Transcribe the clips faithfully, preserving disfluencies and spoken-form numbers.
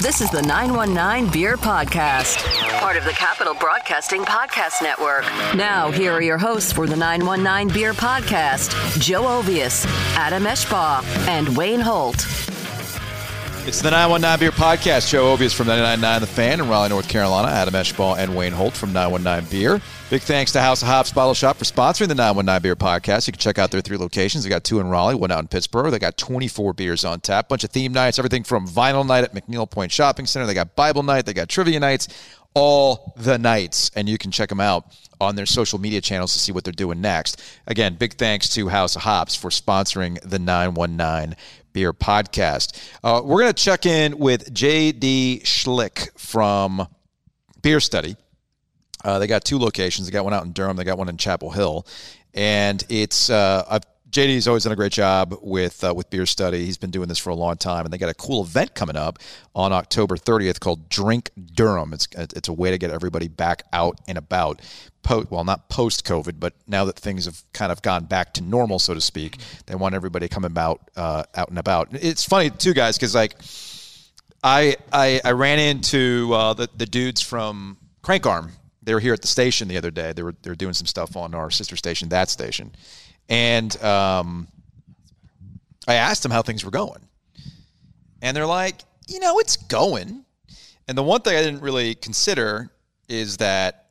This is the nine one nine Beer Podcast, part of the Capital Broadcasting Podcast Network. Now, here are your hosts for the nine one nine Beer Podcast, Joe Ovius, Adam Eshbaugh, and Wayne Holt. It's the nine one nine Beer Podcast. Joe Ovius from ninety-nine point nine The Fan in Raleigh, North Carolina. Adam Eshbaugh and Wayne Holt from nine one nine Beer. Big thanks to House of Hops Bottle Shop for sponsoring the nine one nine Beer Podcast. You can check out their three locations. They got two in Raleigh, one out in Pittsburgh. They got twenty-four beers on tap. Bunch of theme nights, everything from Vinyl Night at McNeil Point Shopping Center. They got Bible Night. They got Trivia Nights. All the nights. And you can check them out on their social media channels to see what they're doing next. Again, big thanks to House of Hops for sponsoring the nine one nine Beer Podcast. Uh, we're going to check in with J D Schlick from Beer Study. Uh, they got two locations. They got one out in Durham. They got one in Chapel Hill. And it's uh, I've, J D's always done a great job with uh, with Beer Study. He's been doing this for a long time. And they got a cool event coming up on October thirtieth called Drink Durham. It's it's a way to get everybody back out and about. Po- well, not post-COVID, but now that things have kind of gone back to normal, so to speak, they want everybody coming about, uh, out and about. It's funny, too, guys, because like I, I I ran into uh, the, the dudes from Crank Arm. They were here at the station the other day. They were they were doing some stuff on our sister station, that station. And um, I asked them how things were going. And they're like, you know, it's going. And the one thing I didn't really consider is that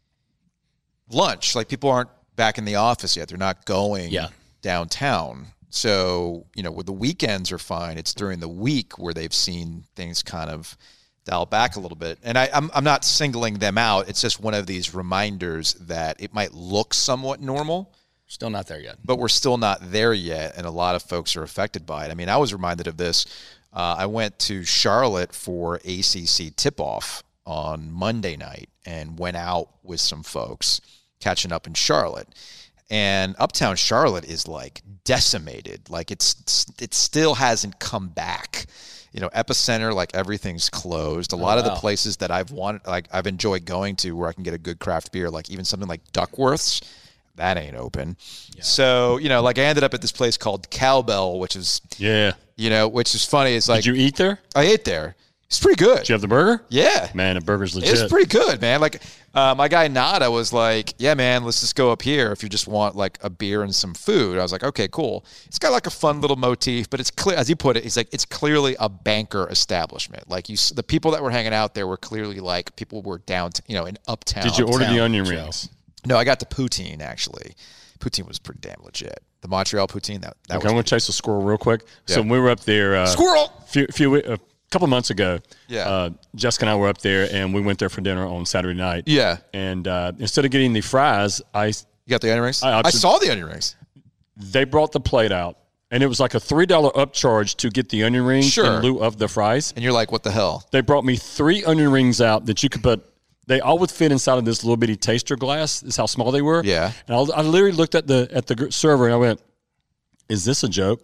lunch, like people aren't back in the office yet. They're not going yeah. downtown. So, you know, where the weekends are fine, it's during the week where they've seen things kind of dial back a little bit. And I, I'm I'm not singling them out. It's just one of these reminders that it might look somewhat normal. Still not there yet. But we're still not there yet, and a lot of folks are affected by it. I mean, I was reminded of this. Uh, I went to Charlotte for A C C tip-off on Monday night and went out with some folks catching up in Charlotte. And uptown Charlotte is, like, decimated. Like, it's it still hasn't come back. You know, Epicenter, like everything's closed. A lot oh, of the wow. places that I've wanted, like I've enjoyed going to where I can get a good craft beer, like even something like Duckworth's, that ain't open. Yeah. So, you know, like I ended up at this place called Cowbell, which is, yeah, you know, which is funny. It's like, did you eat there? I ate there. It's pretty good. Did you have the burger? Yeah. Man, the burger's legit. It's pretty good, man. Like, uh, my guy Nada was like, yeah, man, let's just go up here if you just want like a beer and some food. I was like, okay, cool. It's got like a fun little motif, but it's clear, as he put it, he's like, it's clearly a banker establishment. Like you, the people that were hanging out there were clearly like people were down, you know, in uptown. Did you order uptown, the onion so. rings? No, I got the poutine actually. Poutine was pretty damn legit. The Montreal poutine, that, that okay, was I'm going to chase a squirrel real quick. Yeah. So when we were up there. Uh, Squirrel! Few, few, a couple of months ago, yeah. uh, Jessica and I were up there, and we went there for dinner on Saturday night. Yeah. And uh, instead of getting the fries, I. You got the onion rings? I, I saw the onion rings. They brought the plate out, and it was like a three dollar upcharge to get the onion rings sure. in lieu of the fries. And you're like, what the hell? They brought me three onion rings out that you could put. They all would fit inside of this little bitty taster glass. This is how small they were. Yeah. And I, I literally looked at the at the server and I went, "Is this a joke?"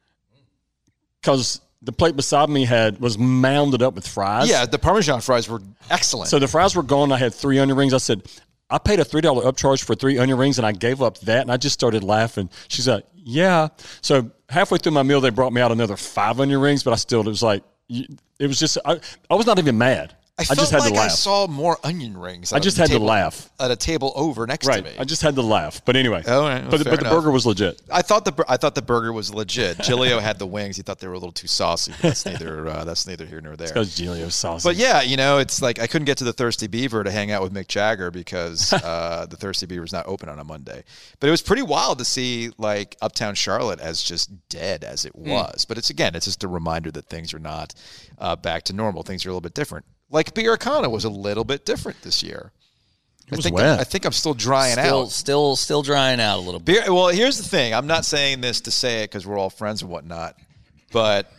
Because the plate beside me had was mounded up with fries. Yeah, the Parmesan fries were excellent. So the fries were gone. I had three onion rings. I said, "I paid a three dollar upcharge for three onion rings, and I gave up that." And I just started laughing. She's like, "Yeah." So halfway through my meal, they brought me out another five onion rings, but I still it was like it was just I, I was not even mad. I, I felt just had like to laugh. I saw more onion rings. I just had table, to laugh at a table over next right. to me. I just had to laugh. But anyway, oh, right. well, but, but the burger was legit. I thought the I thought the burger was legit. Gilio had the wings. He thought they were a little too saucy. But that's neither uh, that's neither here nor there. Because Gilio's saucy. But yeah, you know, it's like I couldn't get to the Thirsty Beaver to hang out with Mick Jagger because uh, the Thirsty Beaver's not open on a Monday. But it was pretty wild to see like Uptown Charlotte as just dead as it was. Mm. But it's again, it's just a reminder that things are not uh, back to normal. Things are a little bit different. Like Beercana was a little bit different this year. It was I think wet. I think I'm still drying still, out. Still, still drying out a little bit. Beer, well, here's the thing. I'm not saying this to say it because we're all friends and whatnot, but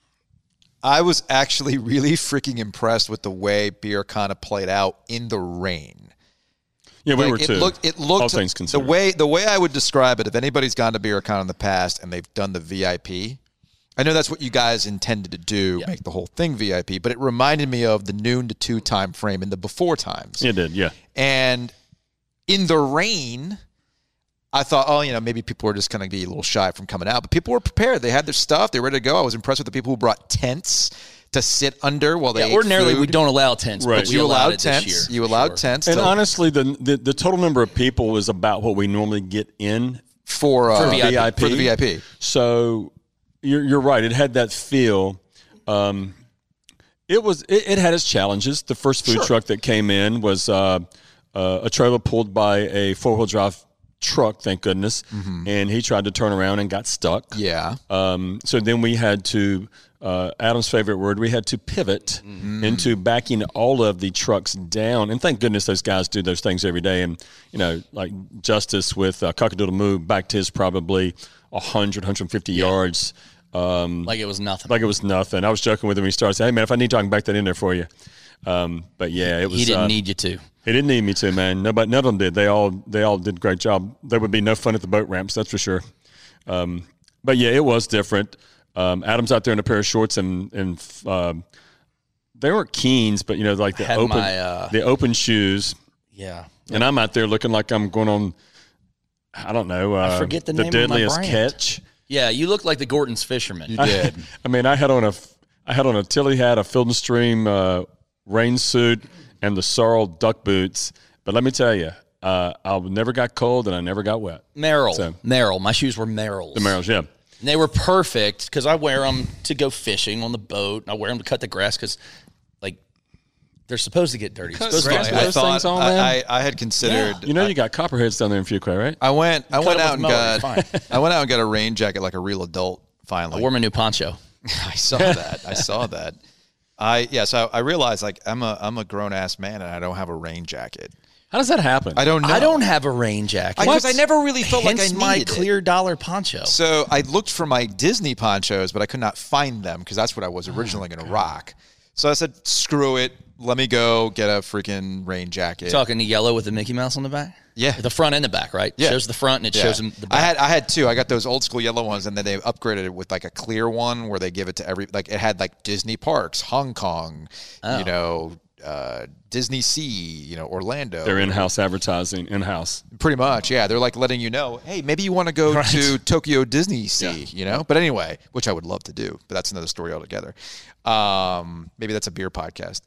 I was actually really freaking impressed with the way Beercana played out in the rain. Yeah, we like were it too. Looked, it looked all things the considered. way the way I would describe it. If anybody's gone to Beercana in the past and they've done the V I P. I know that's what you guys intended to do, yeah. make the whole thing V I P, but it reminded me of the noon to two time frame in the before times. It did, yeah. And in the rain, I thought, oh, you know, maybe people were just going to be a little shy from coming out, but people were prepared. They had their stuff. They were ready to go. I was impressed with the people who brought tents to sit under while they Yeah, ate ordinarily, food. we don't allow tents, Right. but we You allowed, allowed it this tents. year. You allowed Sure. tents. And to- honestly, the, the the total number of people was about what we normally get in for, uh, For V I P. For the V I P. So you're, you're right. It had that feel. Um, it was. It, it had its challenges. The first food Sure. truck that came in was uh, uh, a trailer pulled by a four wheel drive truck. Thank goodness. And he tried to turn around and got stuck. Yeah. Um, so then we had to. Uh, Adam's favorite word. We had to pivot Mm-hmm. into backing all of the trucks down, and thank goodness those guys do those things every day. And you know, like Justice with uh, Cockadoodle Moo backed his probably one hundred, one hundred fifty yards, um, Like it was nothing. like it was nothing. I was joking with him. He started saying, "Hey man, if I need to, I can back that in there for you." Um, but yeah, it was. he didn't uh, need you to. He didn't need me to, man. Nobody, none of them did. They all, they all did a great job. There would be no fun at the boat ramps, that's for sure. Um, but yeah, it was different. Um, Adam's out there in a pair of shorts and and um, they weren't Keens, but you know, like the Had open, my, uh, the open shoes. Yeah. And I'm out there looking like I'm going on. I don't know. Uh, forget the the name of my deadliest brand. catch. Yeah, you look like the Gordon's fisherman. You did. I mean, I had on a, I had on a Tilly hat, a Field and Stream uh, rain suit, and the sorrel duck boots. But let me tell you, uh, I never got cold and I never got wet. Merrill. So- Merrill. My shoes were Merrill's. The Merrills, yeah. And they were perfect because I wear them to go fishing on the boat. And I wear them to cut the grass because, like, they're supposed to get dirty. It's supposed to grass get with I those thought things on, I, man? I, I had considered. You know, you got copperheads down there in Fuquay, right? I went. I went it out with and a mower, got. you're fine. I went out and got a rain jacket like a real adult. Finally, I wore my new poncho. I saw that. I saw that. I yeah. So I realized like I'm a I'm a grown ass man and I don't have a rain jacket. How does that happen? I don't know. I don't have a rain jacket. Because I, never really felt like I Hence needed my it. clear dollar poncho. So I looked for my Disney ponchos, but I could not find them because that's what I was originally going to rock. So I said, "Screw it, let me go get a freaking rain jacket." Talking the yellow with the Mickey Mouse on the back? Yeah. The front and the back, right? Yeah. Shows the front and it Yeah. shows them the back. I had I had two. I got those old school yellow ones, and then they upgraded it with like a clear one where they give it to every like it had like Disney parks, Hong Kong, Oh. you know, uh, Disney Sea, you know, Orlando. They're in-house advertising, in-house. Pretty much, yeah. They're like letting you know, hey, maybe you want to go to Tokyo Disney Sea, you know? But anyway, which I would love to do, but that's another story altogether. Um, maybe that's a beer podcast.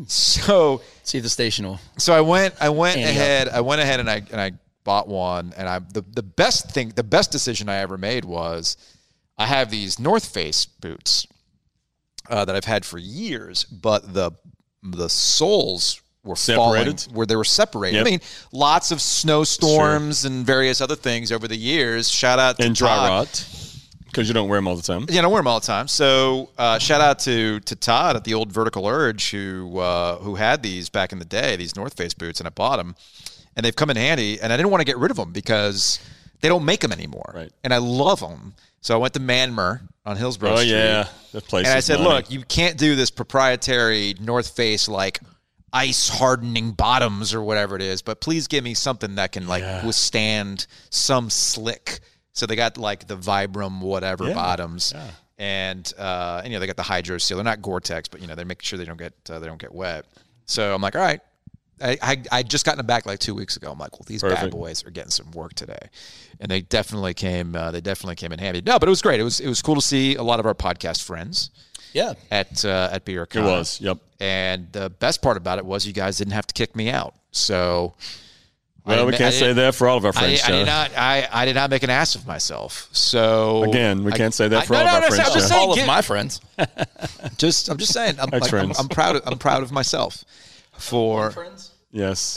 So, See if the station will. so I went, I went Andy ahead, I went ahead and I and I bought one, and I the the best thing, the best decision I ever made was I have these North Face boots uh, that I've had for years, but the the soles were Separated? falling, where they were separated. Yep. I mean, lots of snowstorms and various other things over the years. Shout out to And dry Todd. rot, because you don't wear them all the time. Yeah, I don't wear them all the time. So uh, shout out to to Todd at the old Vertical Urge who uh, who had these back in the day, these North Face boots, and I bought them, and they've come in handy. And I didn't want to get rid of them because they don't make them anymore, Right. and I love them. So I went to Manmer on Hillsborough Oh, Street. yeah. That place And I is said, money. look, you can't do this proprietary North Face like ice hardening bottoms or whatever it is, but please give me something that can like Yeah. withstand some slick. So they got like the Vibram whatever Yeah. bottoms. Yeah. And, uh, and, you know, they got the Hydro Seal. They're not Gore-Tex, but, you know, they make sure they don't get uh, they don't get wet. So I'm like, all right. I, I I just gotten them back like two weeks ago. I'm like, well, these bad Perfect. boys are getting some work today, and they definitely came. Uh, they definitely came in handy. No, but it was great. It was it was cool to see a lot of our podcast friends Yeah. at uh, at Beer It Con. was, yep. And the best part about it was you guys didn't have to kick me out. So, I Well, we didn't- I can't say didn't- that for all of our I, friends, I Joe. did not. I, I did not make an ass of myself. So Again, we I- can't say that I- for no, all of no, our no, friends, I'm just Joe. saying, All of get- my friends. Just I'm just saying. I'm, like, I'm, Ex-friends. I'm proud. Of, I'm proud of myself for. Yes.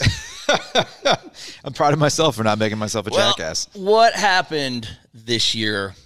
I'm proud of myself for not making myself a Well, jackass. what happened this year?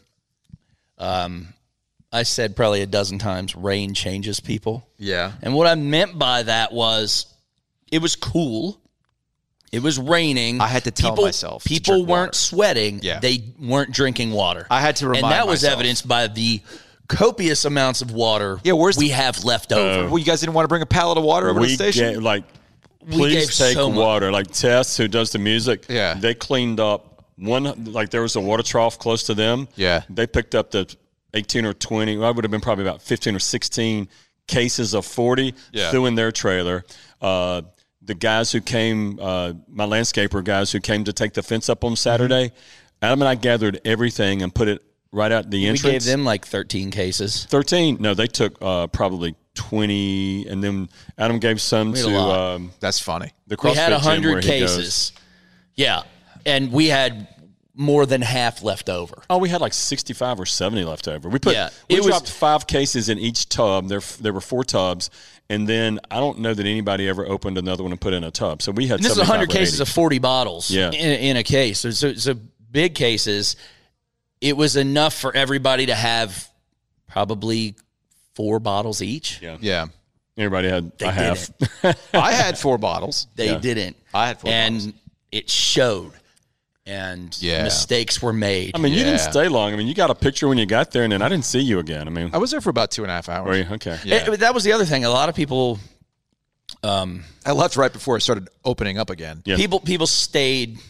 Um, I said probably a dozen times, rain changes people. Yeah. And what I meant by that was it was cool. It was raining. I had to tell people, myself to People drink weren't water. sweating. Yeah. They weren't drinking water. I had to remind And that was myself. evidenced by the copious amounts of water Yeah, where's we the- have left over. Well, you guys didn't want to bring a pallet of water over to we the station? ga- like, We please gave take so much. water. Like Tess, who does the music, Yeah. they cleaned up one. Like there was a water trough close to them. Yeah. they picked up the eighteen or twenty. Well, I would have been probably about fifteen or sixteen cases of forty. Yeah. Threw in their trailer. Uh, the guys who came, uh, my landscaper guys who came to take the fence up on Saturday, Adam and I gathered everything and put it right out the We entrance. gave them like thirteen cases. thirteen. No, they took uh, probably twenty, and then Adam gave some We had a to lot. um, That's funny. the We CrossFit had gym one hundred where he goes. cases. Yeah. And we had more than half left over. Oh, we had like sixty-five or seventy left over. We put Yeah, we it was- dropped five cases in each tub. There there were four tubs, and then I don't know that anybody ever opened another one and put in a tub. So we had And this is one seventy-five hundred or cases eighty. of forty bottles Yeah. in, in a case. So, so, so big cases. It was enough for everybody to have probably four bottles each. Yeah. Yeah. Everybody had They a half. I had four bottles. They Yeah. didn't. I had four And bottles. it showed. And Yeah. mistakes were made. I mean, you didn't Yeah. stay long. I mean, you got a picture when you got there, and then I didn't see you again. I mean, I was there for about two and a half hours. were you? Okay. Yeah. It- that was the other thing. A lot of people I left right before it started opening up again. Yeah. people people stayed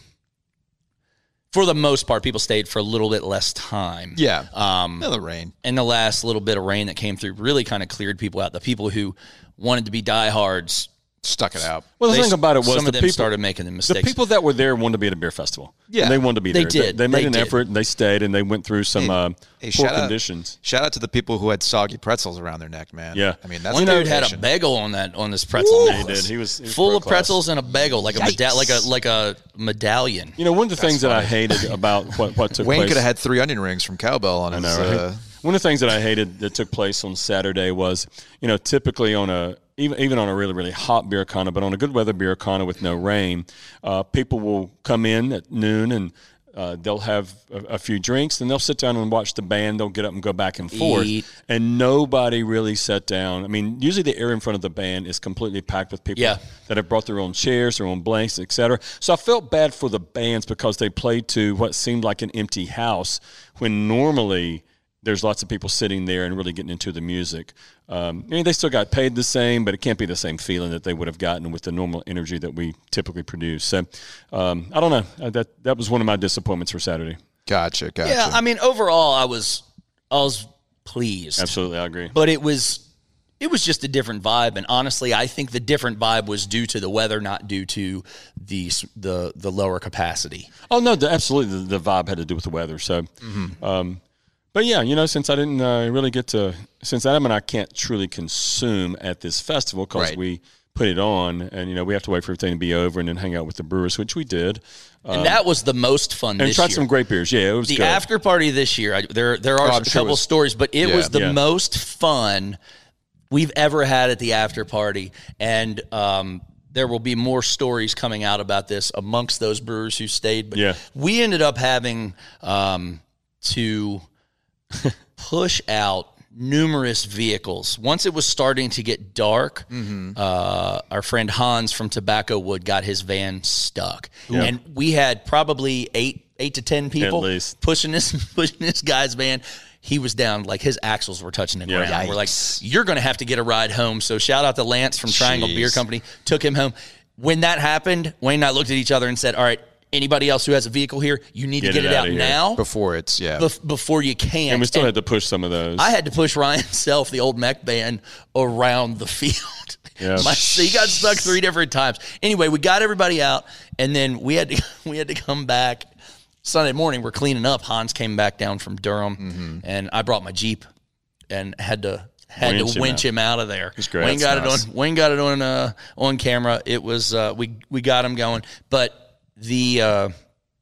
for the most part, people stayed for a little bit less time. Yeah. Um No, the rain. and the last little bit of rain that came through really kind of cleared people out. The people who wanted to be diehards, Stuck it out. Well, the they- thing about it was some the of them people started making the The mistakes. people that were there wanted to be at a beer festival. Yeah. And they wanted to be They there. did. They, they made They an did. effort, and they stayed, and they went through some uh, Hey, poor shout out- conditions. Shout out to the people who had soggy pretzels around their neck, man. Yeah. I mean, that's One dude had a dedication. bagel on that on this pretzel. Yeah, necklace. he did. He was- he was full pro of class. pretzels and a bagel, like a meda- like a like a medallion. You know, one of the things that I hated about what, what took Wayne place. could have had three onion rings from Cowbell on I his. know, right? uh, One of the things that I hated that took place on Saturday was, you know, typically on a even even on a really really hot beer con, but on a good weather beer con with no rain, uh, people will come in at noon and uh, they'll have a, a few drinks and they'll sit down and watch the band. They'll get up and go back and forth, Eat. and nobody really sat down. I mean, usually the area in front of the band is completely packed with people Yeah. that have brought their own chairs, their own blanks, et cetera. So I felt bad for the bands because they played to what seemed like an empty house when normally there's lots of people sitting there and really getting into the music. Um, I mean, they still got paid the same, but it can't be the same feeling that they would have gotten with the normal energy that we typically produce. So um, I don't know. Uh, That that was one of my disappointments for Saturday. Gotcha. Gotcha. Yeah, I mean, overall, I was I was pleased. Absolutely, I agree. But it was it was just a different vibe, and honestly, I think the different vibe was due to the weather, not due to the s- the the lower capacity. Oh no, the, absolutely. The, the vibe had to do with the weather. So, um, but yeah, you know, since I didn't uh, really get to, since Adam and I can't truly consume at this festival because Right. we put it on, and you know, we have to wait for everything to be over and then hang out with the brewers, which we did, And that was the most fun and this tried year. some great beers. Yeah, it was the good. after party this year, I, there there are Oh, a I'm sure it couple was- stories, but it Yeah. was the Yeah. most fun we've ever had at the after party, and um, there will be more stories coming out about this amongst those brewers who stayed. But Yeah. we ended up having um, to push out numerous vehicles. Once it was starting to get dark, Mm-hmm. uh, our friend Hans from Tobacco Wood got his van stuck, and we had probably eight eight to ten people least. pushing this pushing this guy's van. He was down, like his axles were touching the Yeah. ground. We're like, Yikes. you're going to have to get a ride home. So shout out to Lance from Triangle Jeez. Beer Company, took him home. When that happened, Wayne and I looked at each other and said, all right, anybody else who has a vehicle here, you need Get to get it it, out out of here. now Before it's yeah. bef- before you can. and we still And had to push some of those. I had to push Ryan Self, the old mech band, around the field. Yeah. My, so he got stuck three different times. Anyway, we got everybody out, and then we had to we had to come back. Sunday morning, we're cleaning up. Hans came back down from Durham, Mm-hmm. and I brought my Jeep and had to had Winch to him winch out. him out of there. great. Wayne That's got nice. it on. Wayne got it on uh, on camera. It was uh, we we got him going, but the. Uh,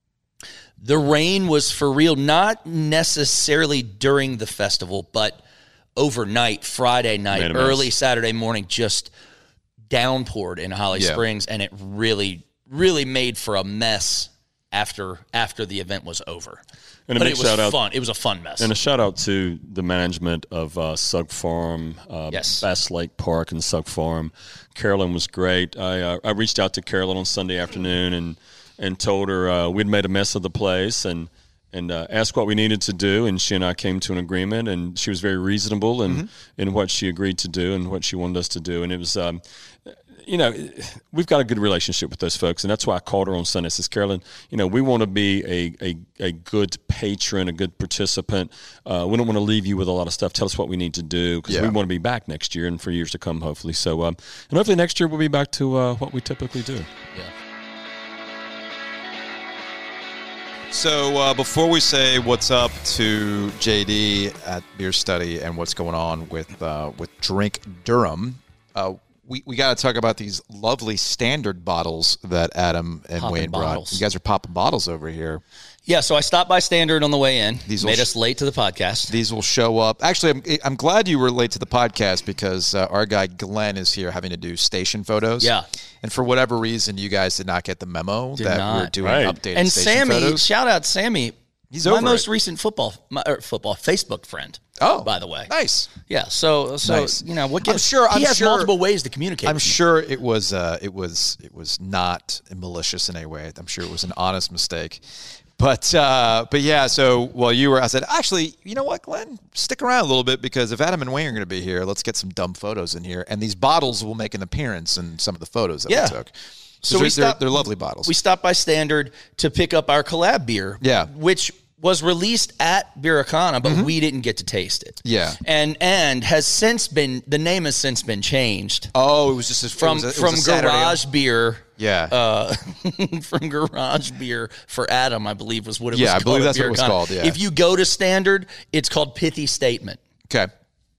The rain was for real, not necessarily during the festival, but overnight, Friday night, Made a mess. early Saturday morning, just downpoured in Holly Yeah. Springs, and it really, really made for a mess after after the event was over. And a but big it was shout out- fun. It was a fun mess. And a shout out to the management of uh, Sug Farm, uh, Yes. Bass Lake Park and Sug Farm. Carolyn was great. I uh, I reached out to Carolyn on Sunday afternoon and and told her uh, we'd made a mess of the place and and uh, asked what we needed to do. And she and I came to an agreement. And she was very reasonable in, Mm-hmm. in what she agreed to do and what she wanted us to do. And it was. Um, You know, we've got a good relationship with those folks, and that's why I called her on Sunday. I says, Carolyn, you know, we want to be a, a, a good patron, a good participant. Uh, we don't want to leave you with a lot of stuff. Tell us what we need to do because Yeah. we want to be back next year and for years to come, hopefully. So, um, and hopefully next year we'll be back to uh, what we typically do. yeah. So uh, before we say what's up to J D at Beer Study and what's going on with uh, with Drink Durham, uh, we, we got to talk about these lovely standard bottles that Adam and Popping Wayne brought. bottles. You guys are popping bottles over here. Yeah, so I stopped by Standard on the way in. These will made sh- us late to the podcast. These will show up. Actually, I'm, I'm glad you were late to the podcast because uh, our guy Glenn is here having to do station photos. Yeah. And for whatever reason, you guys did not get the memo Did that not. we're doing Right. updated And station Sammy, photos. shout out Sammy. He's my over most it. recent football, my, er, football Facebook friend. Oh, by the way, nice. Yeah, so so Nice. you know what? I'm Gives, sure- he I'm has sure- multiple ways to communicate. I'm with me. sure it was uh, it was it was not malicious in any way. I'm sure it was an honest mistake. But uh, but yeah, so while you were, I said, actually, you know what, Glenn, stick around a little bit because if Adam and Wayne are going to be here, let's get some dumb photos in here, and these bottles will make an appearance in some of the photos that Yeah. we took. So they're, we stopped- they're, they're lovely bottles. We stopped by Standard to pick up our collab beer. Yeah. which was released at Beericana, but we didn't get to taste it. Yeah. and and has since been the name has since been changed oh, it was just a, from it was a, it from was a Saturday- Garage Beer. Yeah. Uh, from Garage Beer for Adam, I believe was what it Yeah, I was called. believe at that's what it was Beericana. called, yeah. If you go to Standard, it's called Pithy Statement. okay.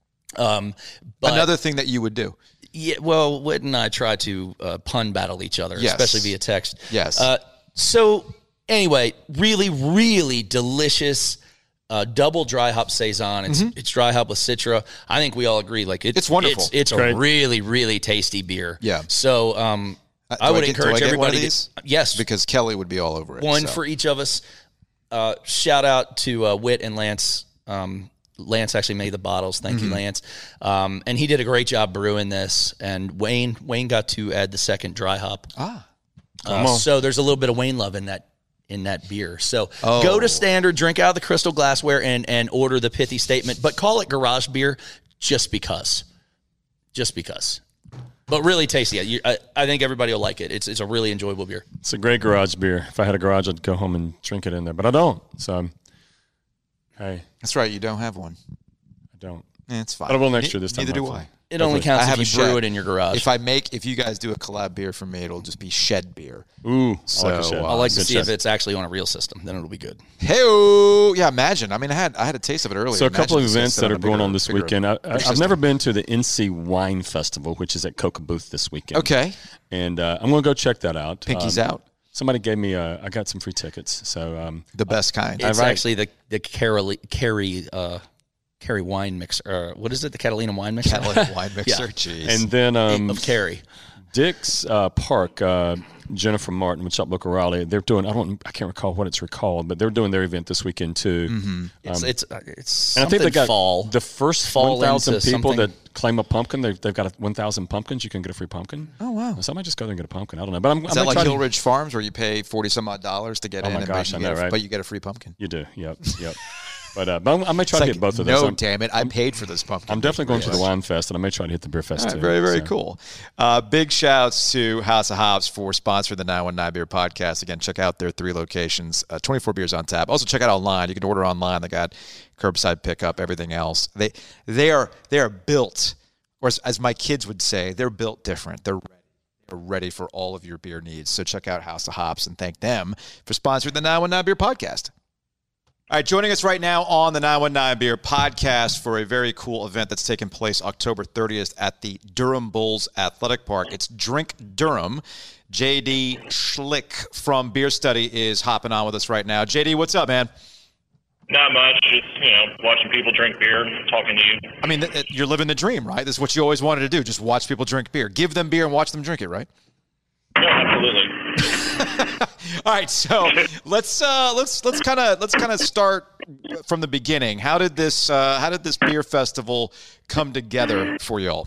Um, but Another thing that you would do. yeah, well, Whit and I try to uh, pun battle each other, Yes. especially via text. Yes. Uh, so anyway, really, really delicious. Uh, double dry hop saison. It's it's dry hop with Citra. I think we all agree. Like it, It's wonderful. It's, it's a Great. really, really tasty beer. Yeah. So um, Uh, I do would get- do encourage I get one of everybody. to these? get, yes, Because Kelly would be all over it. one so. for each of us. Uh, shout out to uh, Whit and Lance. Um, Lance actually made the bottles. Thank Mm-hmm. you, Lance. Um, and he did a great job brewing this. And Wayne Wayne got to add the second dry hop. Ah. Uh, so there's a little bit of Wayne love in that in that beer. So Oh. go to Standard, drink out of the crystal glassware, and and order the Pithy Statement. But call it Garage Beer just because, just because. But really tasty. You, I, I think everybody will like it. It's it's a really enjoyable beer. It's a great garage beer. If I had a garage, I'd go home and drink it in there, but I don't. So, hey, That's right. You don't have one. I don't. Eh, it's fine. But I will next Ne- year this time, Neither do hopefully. I. It only Definitely. counts I have if a you brew shed. it in your garage. If I make, if you guys do a collab beer for me, it'll just be shed beer. Ooh, So, I like a shed. uh, I like to Good see shed. if it's actually on a real system. Then it'll be good. Hey, yeah, imagine. I mean, I had I had a taste of it earlier. So a couple of Imagine events this that on are a going bigger- on this bigger- weekend. I, I, bigger I've system. never been to the N C Wine Festival, which is at Coca Booth this weekend. Okay, And uh, I'm going to go check that out. Pinky's Um, out. Somebody gave me, a, I got some free tickets. So um, The best kind. It's right. actually the the Caroli, Carrie uh, Carrie wine mixer. Uh, what is it? The Catalina wine mixer. Catalina wine mixer. Yeah. Jeez. and then um, of Carrie. Dick's uh, Park, uh, Jennifer Martin with Shop Local Raleigh. They're doing. I don't. I can't recall what it's recalled, but they're doing their event this weekend too. Mm-hmm. It's it's uh, it's And I think they something got fall. the first Fall one thousand into people something. that claim a pumpkin. They've, they've got a one thousand pumpkins. You can get a free pumpkin. Oh, wow. So I might just go there and get a pumpkin. I don't know, but I'm. Is I'm that like try to- Hill Ridge Farms where you pay forty some odd dollars to get Oh in, my and gosh, but, I you know, get a, right? but you get a free pumpkin? You do. Yep. Yep. But uh, but I'm, I may try It's to like, hit both of those. no, I'm, damn it! I paid for this pumpkin. I'm definitely going to the Yeah. wine fest, and I may try to hit the beer fest All right, too. very, very So, cool. Uh, big shouts to House of Hops for sponsoring the nine one nine Beer Podcast. Again, check out their three locations, uh, twenty-four beers on tap. Also, check out online. You can order online. They got curbside pickup, everything else. They they are they are built, or as, as my kids would say, they're built different. They're ready. They're ready for all of your beer needs. So check out House of Hops and thank them for sponsoring the nine one nine Beer Podcast. All right, joining us right now on the nine one nine Beer Podcast for a very cool event that's taking place October thirtieth at the Durham Bulls Athletic Park. It's Drink Durham. J D Schlick from Beer Study is hopping on with us right now. J D, what's up, man? Not much. Just, you know, watching people drink beer, talking to you. I mean, th- th- you're living the dream, right? This is what you always wanted to do, just watch people drink beer. Give them beer and watch them drink it, right? No, absolutely. All right, so let's uh, let's let's kind of let's kind of start from the beginning. How did this uh, how did this beer festival come together for y'all?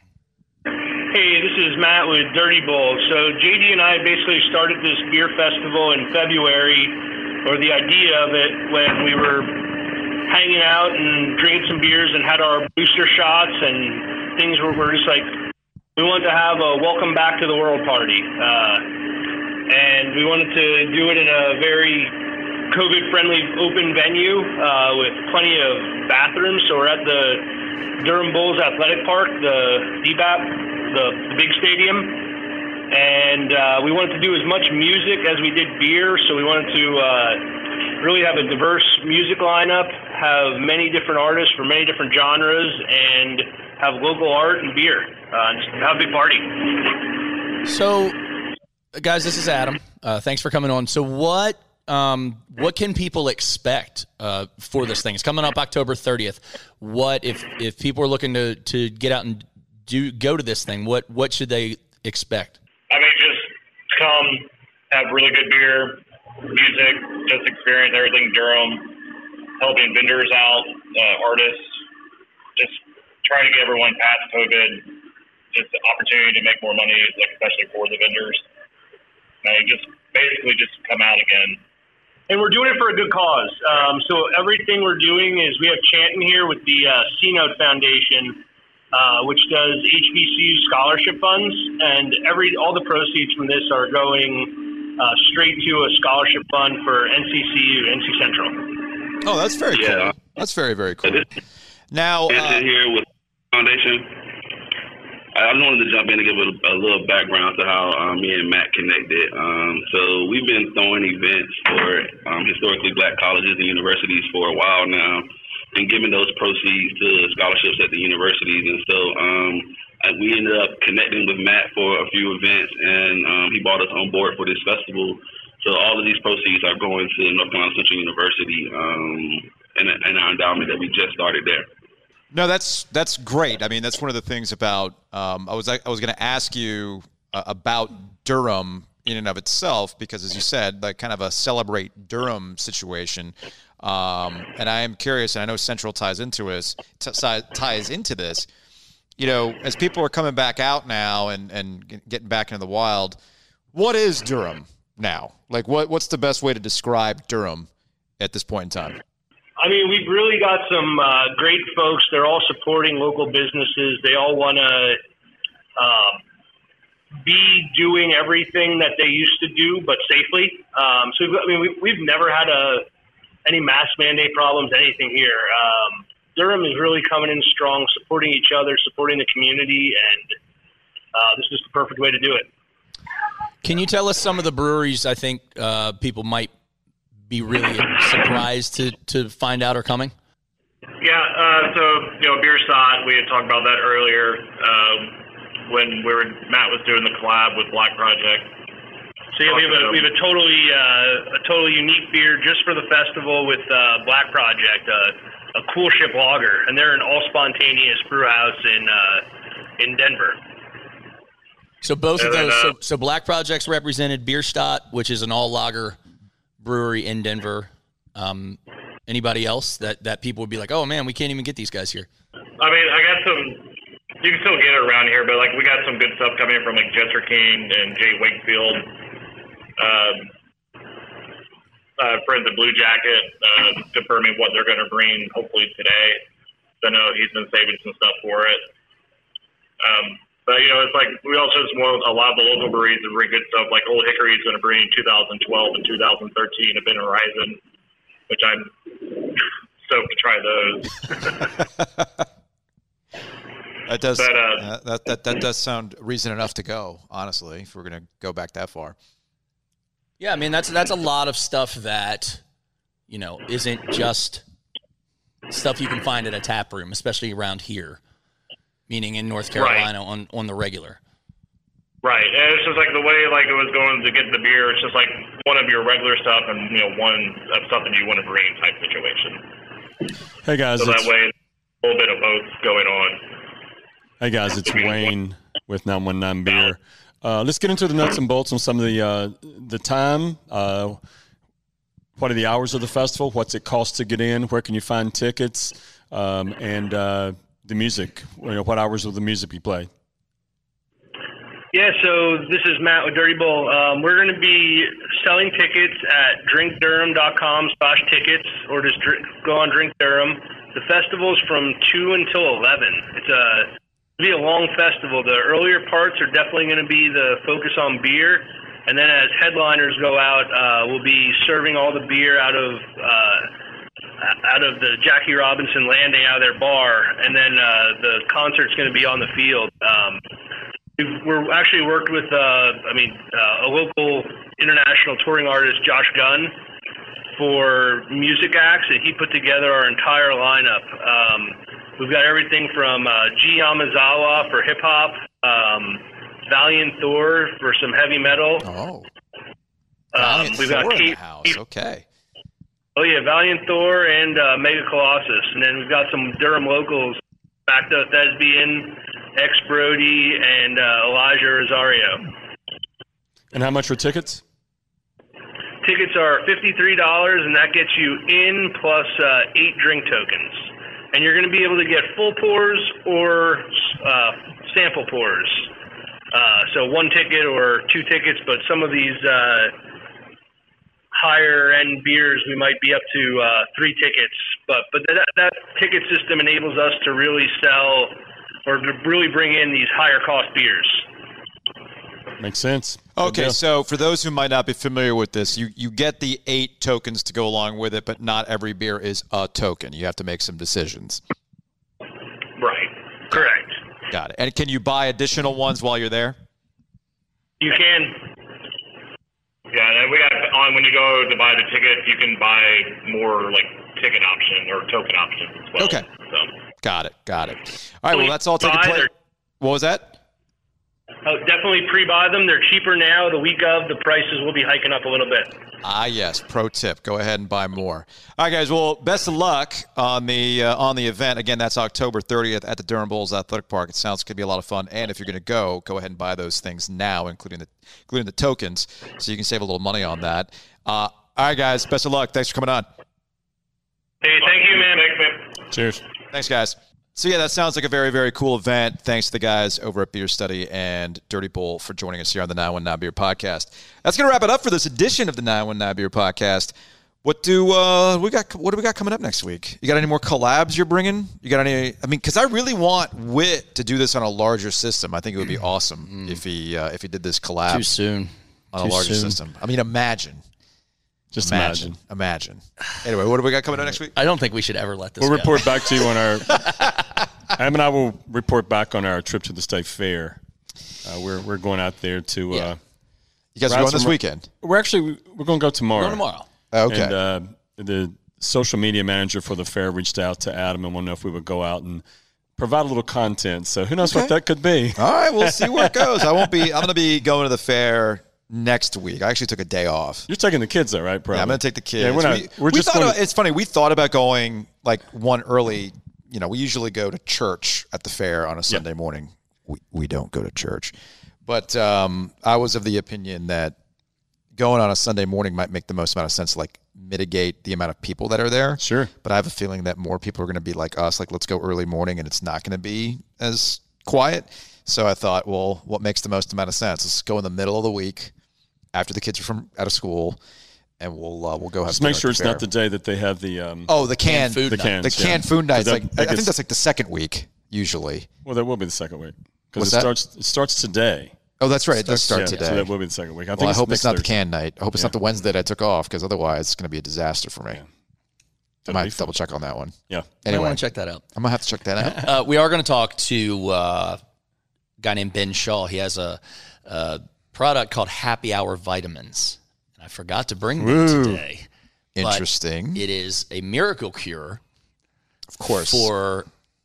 Hey, this is Matt with Dirty Bull. So J D and I basically started this beer festival in February, or the idea of it, when we were hanging out and drinking some beers and had our booster shots and things were, were just like, we wanted to have a welcome back to the world party. Uh, and we wanted to do it in a very COVID-friendly open venue uh, with plenty of bathrooms. So we're at the Durham Bulls Athletic Park, the D B A P, the, the big stadium. And uh, we wanted to do as much music as we did beer. So we wanted to uh, really have a diverse music lineup, have many different artists for many different genres, and have local art and beer. Uh, just have a big party. So, guys, this is Adam. Uh, thanks for coming on. So what um, what can people expect uh, for this thing? It's coming up October thirtieth. What if if people are looking to, to get out and do go to this thing? What what should they expect? I mean, just come, have really good beer, music, just experience everything Durham, helping vendors out, uh, artists, just trying to get everyone past COVID. Just the opportunity to make more money, like especially for the vendors. And just basically just come out again. And we're doing it for a good cause. Um, so everything we're doing is we have Chanton here with the uh, C-Note Foundation, uh, which does H B C U scholarship funds, and every all the proceeds from this are going uh, straight to a scholarship fund for N C C U, N C Central. Oh, that's very Yeah. cool. That's very, very cool. This, Now, this uh, is here with Foundation. I just wanted to jump in and give a, a little background to how um, me and Matt connected. Um, so we've been throwing events for um, historically black colleges and universities for a while now, and giving those proceeds to scholarships at the universities. And so um, we ended up connecting with Matt for a few events, and um, he brought us on board for this festival. So all of these proceeds are going to North Carolina Central University um, and, and our endowment that we just started there. no, that's that's great. I mean, that's one of the things about. Um, I was I was going to ask you uh, about Durham in and of itself, because, as you said, like kind of a celebrate Durham situation. Um, and I am curious, and I know Central ties into this, t- ties into this. You know, as people are coming back out now and and getting back into the wild, what is Durham now? Like, what what's the best way to describe Durham at this point in time? I mean, we've really got some uh, great folks. They're all supporting local businesses. They all want to um, be doing everything that they used to do, but safely. Um, so, we've, I mean, we've, we've never had a any mask mandate problems, anything here. Um, Durham is really coming in strong, supporting each other, supporting the community, and uh, this is the perfect way to do it. Can you tell us some of the breweries I think uh, people might be really surprised to, to find out are coming? Yeah, uh, so, you know, Bierstadt, we had talked about that earlier um, when we were, Matt was doing the collab with Black Project. So yeah, we have a we have a totally uh, a totally unique beer just for the festival with uh, Black Project, uh, a Cool Ship Lager, and they're an all spontaneous brew house in uh, in Denver. So both of And then, those, uh, so, so Black Project's represented, Bierstadt, which is an all lager brewery in Denver. Um, anybody else that, that people would be like, oh man, we can't even get these guys here? I mean, I got some, you can still get it around here, but like we got some good stuff coming in from like Jester King and Jay Wakefield. Um, uh, friends of Blue Jacket, uh, confirming what they're going to bring hopefully today. So I know he's been saving some stuff for it. Um, But, you know, it's like we also just want a lot of the local breweries to bring good stuff. Like Old Hickory is going to bring two thousand twelve and two thousand thirteen Event Horizon, which I'm stoked to try those. That does But, uh, uh, that, that that does sound reason enough to go, honestly, if we're going to go back that far. Yeah, I mean, that's that's a lot of stuff that, you know, isn't just stuff you can find at a tap room, especially around here, meaning in North Carolina on, on the regular. Right. And it's just like the way like it was going to get the beer, it's just like one of your regular stuff and, you know, one of something you want to bring type situation. Hey, guys. So it's- that way, a little bit of both going on. Hey guys, it's Wayne with nine one nine Beer. Uh, let's get into the nuts and bolts on some of the uh, the time. Uh, what are the hours of the festival? What's it cost to get in? Where can you find tickets? Um, and uh, the music. You know, what hours will the music be played? Yeah, so this is Matt with Dirty Bull. Um, we're going to be selling tickets at drink durham dot com slash tickets, or just drink, go on Drink Durham. The festival's from two until eleven. It's a It'll be a long festival. The earlier parts are definitely going to be the focus on beer, and then as headliners go out, uh, we'll be serving all the beer out of uh, out of the Jackie Robinson landing out of their bar, and then uh, the concert's going to be on the field. Um, we've, we're actually worked with, uh, I mean, uh, a local international touring artist, Josh Gunn, for music acts, and he put together our entire lineup. Um, we've got everything from uh, G. Yamazawa for hip hop, um, Valiant Thor for some heavy metal. Oh, um, Valiant we've Thor got in Kate, the house. Okay. Oh yeah, Valiant Thor and uh, Mega Colossus, and then we've got some Durham locals, Facto Thespian, Ex Brody, and uh, Elijah Rosario. And how much are tickets? Tickets are fifty-three dollars, and that gets you in plus uh, eight drink tokens. And you're going to be able to get full pours or uh, sample pours. Uh, so one ticket or two tickets, but some of these uh, higher end beers, we might be up to uh, three tickets. But but that, that ticket system enables us to really sell or to really bring in these higher cost beers. Makes sense. Good Okay, deal. so for those who might not be familiar with this, you, you get the eight tokens to go along with it, but not every beer is a token. You have to make some decisions. Right. Correct. Got it. And can you buy additional ones while you're there? You can. Yeah, and we got on when you go to buy the ticket, you can buy more like ticket option or token options as well. Okay. So. Got it. Got it. All right, well, that's all taking Buy place. their- What was that? Oh, definitely pre-buy them. They're cheaper now. The week of, the prices will be hiking up a little bit. Ah, yes. Pro tip: go ahead and buy more. All right, guys. Well, best of luck on the uh, on the event. Again, that's October thirtieth at the Durham Bulls Athletic Park. It sounds like it'd be a lot of fun. And if you're going to go, go ahead and buy those things now, including the including the tokens, so you can save a little money on that. Uh, all right, guys. Best of luck. Thanks for coming on. Hey, thank you, man. Thanks, man. Cheers. Thanks, guys. So, yeah, that sounds like a very, very cool event. Thanks to the guys over at Beer Study and Dirty Bull for joining us here on the nine one nine Beer Podcast. That's going to wrap it up for this edition of the nine one nine Beer Podcast. What do uh, we got? What do we got coming up next week? You got any more collabs you're bringing? You got any? I mean, because I really want Wit to do this on a larger system. I think it would be awesome if he uh, if he did this collab Too soon. on Too a larger soon. system. I mean, imagine. Just Imagine. imagine. Imagine. Anyway, what do we got coming up next week? I don't think we should ever let this We'll go. report back to you on our. Adam and I will report back on our trip to the state fair. Uh, we're we're going out there to. Yeah. Uh, You guys are Ride going this some- weekend? we're actually we're going to go tomorrow. Go tomorrow. Okay. And uh, the social media manager for the fair reached out to Adam and wanted to know if we would go out and provide a little content. So who knows what Okay. that could be? All right, we'll see where it goes. I won't be. I'm going to be going to the fair next week. I actually took a day off. You're taking the kids though, right? Probably. Yeah, I'm going to take the kids. Yeah, we're not. we, We, are we just thought going. about, it's funny. We thought about going like one early. You know, we usually go to church at the fair on a Sunday morning. We we don't go to church, but um, I was of the opinion that going on a Sunday morning might make the most amount of sense. Like mitigate the amount of people that are there. Sure. But I have a feeling that more people are going to be like us. Like, let's go early morning, and it's not going to be as quiet. So I thought, well, what makes the most amount of sense? Let's go in the middle of the week after the kids are from out of school, and we'll uh, we'll go have. Just make dinner sure at it's the not fair. the day that they have the. Um, Oh, the can, Canned food the night. cans. the yeah. canned food nights. That- Like that I think gets- that's like the second week usually. Well, that will be the second week What's because it that? starts. It starts today. Oh, that's right. It does start yeah, today. So that will be the second week. I think well, I it's hope next it's not the Thursday. can night. I hope it's Yeah. not the Wednesday that I took off, because otherwise it's going to be a disaster for me. I That'll might be have to double check on that one. Yeah. I Anyway, want to check that out. I'm gonna have to check that out. Uh, we are going to talk to uh, a guy named Ben Shaw. He has a, a product called Happy Hour Vitamins. And I forgot to bring them Woo. today. But Interesting. it is a miracle cure Of course. for,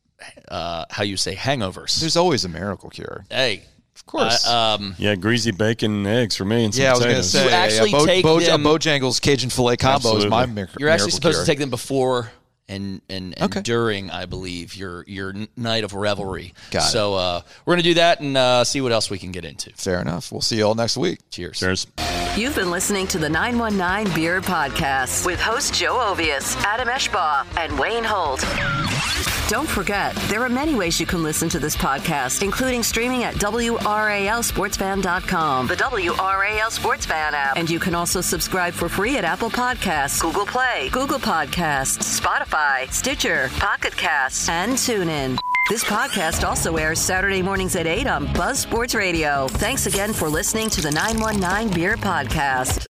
uh, how you say, hangovers. There's always a miracle cure. hey. Of course. I, um, Yeah, greasy bacon and eggs for me and some yeah, I was going to potatoes. say You actually yeah, Bo- take Bo- them- a Bojangles Cajun filet combo is my Absolutely. mir- You're actually miracle supposed cure. to take them before and and, and Okay. during, I believe, your your n- night of revelry. Got it. so uh, we're going to do that and uh, see what else we can get into. Fair enough. We'll see you all next week. Cheers. Cheers. You've been listening to the nine one nine Beer Podcast with host Joe Ovius, Adam Eschbaugh, and Wayne Holt. Don't forget, there are many ways you can listen to this podcast, including streaming at W R A L sports fan dot com, the W R A L Sports Fan app, and you can also subscribe for free at Apple Podcasts, Google Play, Google Podcasts, Spotify, Stitcher, Pocket Casts, and TuneIn. This podcast also airs Saturday mornings at eight on Buzz Sports Radio. Thanks again for listening to the nine one nine Beer Podcast.